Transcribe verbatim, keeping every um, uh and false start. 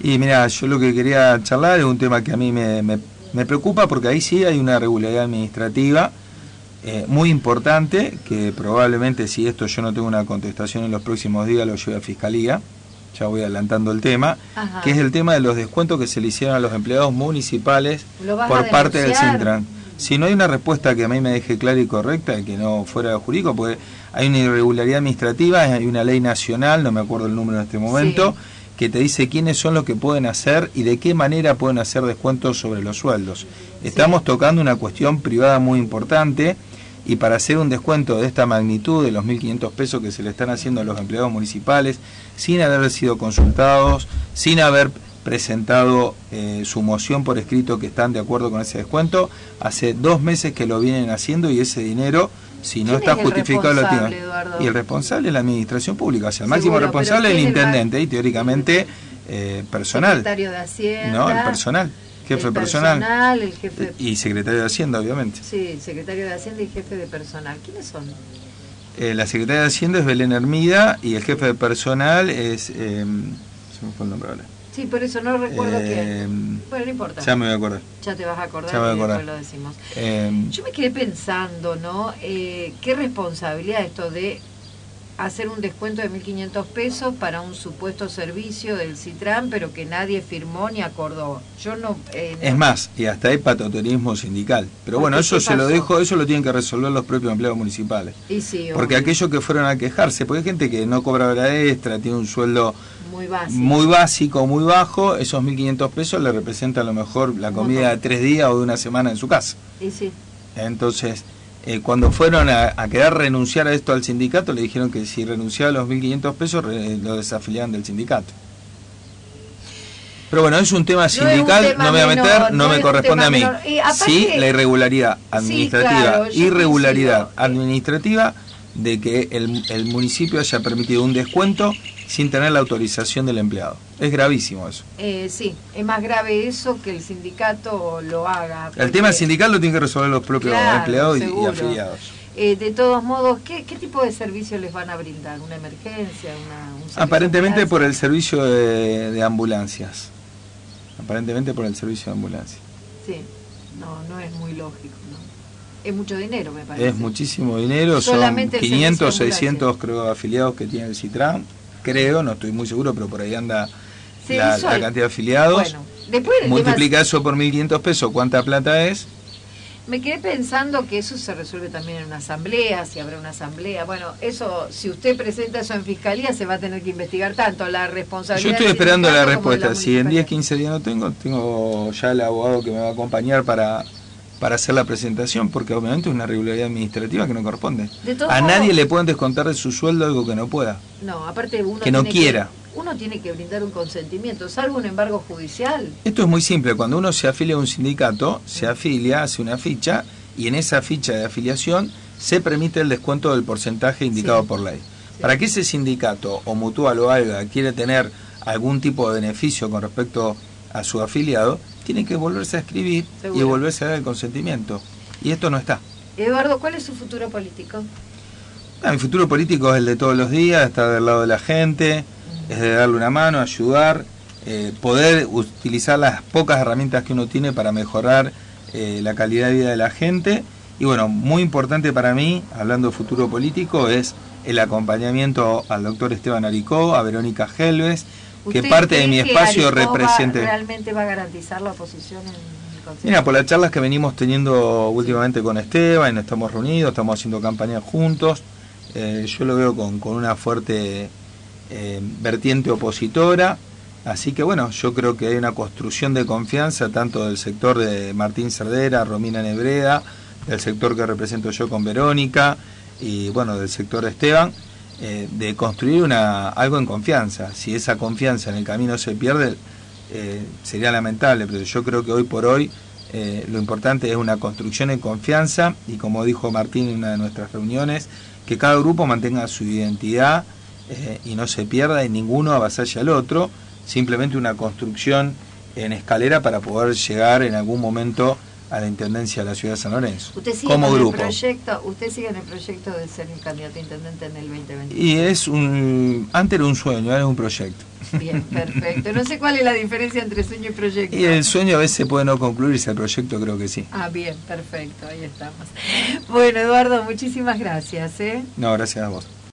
Y mira, yo lo que quería charlar es un tema que a mí me, me, me preocupa, porque ahí sí hay una irregularidad administrativa eh, muy importante, que probablemente, si esto yo no tengo una contestación en los próximos días, lo lleve a Fiscalía. Ya voy adelantando el tema. Ajá. Que es el tema de los descuentos que se le hicieron a los empleados municipales por parte del Sintran. Si no hay una respuesta que a mí me deje clara y correcta, que no fuera jurídico, porque hay una irregularidad administrativa, hay una ley nacional, no me acuerdo el número en este momento, sí, que te dice quiénes son los que pueden hacer y de qué manera pueden hacer descuentos sobre los sueldos. Estamos sí. tocando una cuestión privada muy importante, y para hacer un descuento de esta magnitud, de los mil quinientos pesos que se le están haciendo a los empleados municipales, sin haber sido consultados, sin haber presentado eh, su moción por escrito que están de acuerdo con ese descuento, hace dos meses que lo vienen haciendo, y ese dinero, si no está justificado, lo tiene. Y el responsable es la administración pública, o sea, el máximo Seguro, responsable es el intendente, y teóricamente eh, personal. Secretario de Hacienda. No, el personal. Jefe el personal, personal el jefe... y secretario de Hacienda, obviamente. Sí, secretario de Hacienda y jefe de personal. ¿Quiénes son? Eh, la secretaria de Hacienda es Belén Hermida, y el jefe de personal es... Eh, se me fue el nombre ahora. Sí, por eso no recuerdo eh, quién. Bueno, no importa. Ya me voy a acordar. Ya te vas a acordar, ya me voy a acordar. Y después lo decimos. Eh, Yo me quedé pensando, ¿no? Eh, ¿Qué responsabilidad esto de hacer un descuento de mil quinientos pesos para un supuesto servicio del Citran, pero que nadie firmó ni acordó? Yo no, eh, no... Es más, y hasta hay patoterismo sindical. Pero bueno, eso se lo dejo, eso lo tienen que resolver los propios empleados municipales. Y sí, porque aquellos que fueron a quejarse, porque hay gente que no cobra hora extra, tiene un sueldo muy básico, muy básico, muy bajo, esos mil quinientos pesos le representan a lo mejor la comida de tres días o de una semana en su casa. Y sí. Entonces... Eh, cuando fueron a, a querer renunciar a esto al sindicato, le dijeron que si renunciaba a los mil quinientos pesos, re, lo desafiliaban del sindicato. Pero bueno, es un tema sindical, no, tema no me voy a meter, menor, no, no me corresponde a mí. Sí, la irregularidad administrativa, sí, claro, irregularidad administrativa de que el, el municipio haya permitido un descuento sin tener la autorización del empleado. Es gravísimo eso. Eh, sí, es más grave eso que el sindicato lo haga. El tema sindical lo tienen que resolver los propios claro, empleados y, y seguro. afiliados. Eh, de todos modos, ¿qué, ¿qué tipo de servicio les van a brindar? ¿Una emergencia? Una, un Aparentemente por el servicio de, de ambulancias. Aparentemente por el servicio de ambulancia. Sí, no, no es muy lógico, ¿no? Es mucho dinero, me parece. Es muchísimo dinero, Solamente son quinientos, seiscientos creo afiliados que tiene el Citran, creo, no estoy muy seguro, pero por ahí anda sí, la, la cantidad de afiliados. Bueno, después multiplica eso por mil quinientos pesos, ¿cuánta plata es? Me quedé pensando que eso se resuelve también en una asamblea, si habrá una asamblea. Bueno, eso, si usted presenta eso en fiscalía, se va a tener que investigar tanto la responsabilidad. Yo estoy esperando la respuesta. La si en diez, quince días no tengo, tengo ya el abogado que me va a acompañar para, para hacer la presentación, porque obviamente es una irregularidad administrativa que no corresponde. A modos, nadie le pueden descontar de su sueldo algo que no pueda. No, aparte uno que no quiera. Que, uno tiene que brindar un consentimiento, salvo un embargo judicial. Esto es muy simple. Cuando uno se afilia a un sindicato, se afilia, hace una ficha, y en esa ficha de afiliación se permite el descuento del porcentaje indicado sí. por ley. Sí. Para que ese sindicato o mutual o algo quiere tener algún tipo de beneficio con respecto a su afiliado, tiene que volverse a escribir Seguro. y volverse a dar el consentimiento. Y esto no está. Eduardo, ¿cuál es su futuro político? Ah, mi futuro político es el de todos los días, estar del lado de la gente, es de darle una mano, ayudar, eh, poder utilizar las pocas herramientas que uno tiene para mejorar eh, la calidad de vida de la gente. Y bueno, muy importante para mí, hablando de futuro político, es el acompañamiento al doctor Esteban Aricó, a Verónica Helves, que parte de mi espacio represente... Va, ¿Realmente va a garantizar la oposición en el Consejo? Mira, por las charlas que venimos teniendo últimamente con Esteban, estamos reunidos, estamos haciendo campañas juntos, eh, yo lo veo con, con una fuerte... Eh, vertiente opositora, así que bueno, yo creo que hay una construcción de confianza tanto del sector de Martín Cerdera, Romina Nebreda, del sector que represento yo con Verónica y bueno, del sector de Esteban, eh, de construir una algo en confianza. Si esa confianza en el camino se pierde, eh, sería lamentable, pero yo creo que hoy por hoy eh, lo importante es una construcción en confianza y como dijo Martín en una de nuestras reuniones, que cada grupo mantenga su identidad Eh, y no se pierda y ninguno avasalle al otro, simplemente una construcción en escalera para poder llegar en algún momento a la Intendencia de la Ciudad de San Lorenzo, ¿Usted sigue como con grupo. El proyecto, ¿Usted sigue en el proyecto de ser un candidato a intendente en el veinte veintiuno? Y es un... Antes era un sueño, ahora es un proyecto. Bien, perfecto. No sé cuál es la diferencia entre sueño y proyecto. Y el sueño a veces puede no concluirse, el proyecto creo que sí. Ah, bien, perfecto, ahí estamos. Bueno, Eduardo, muchísimas gracias. ¿eh? No, gracias a vos.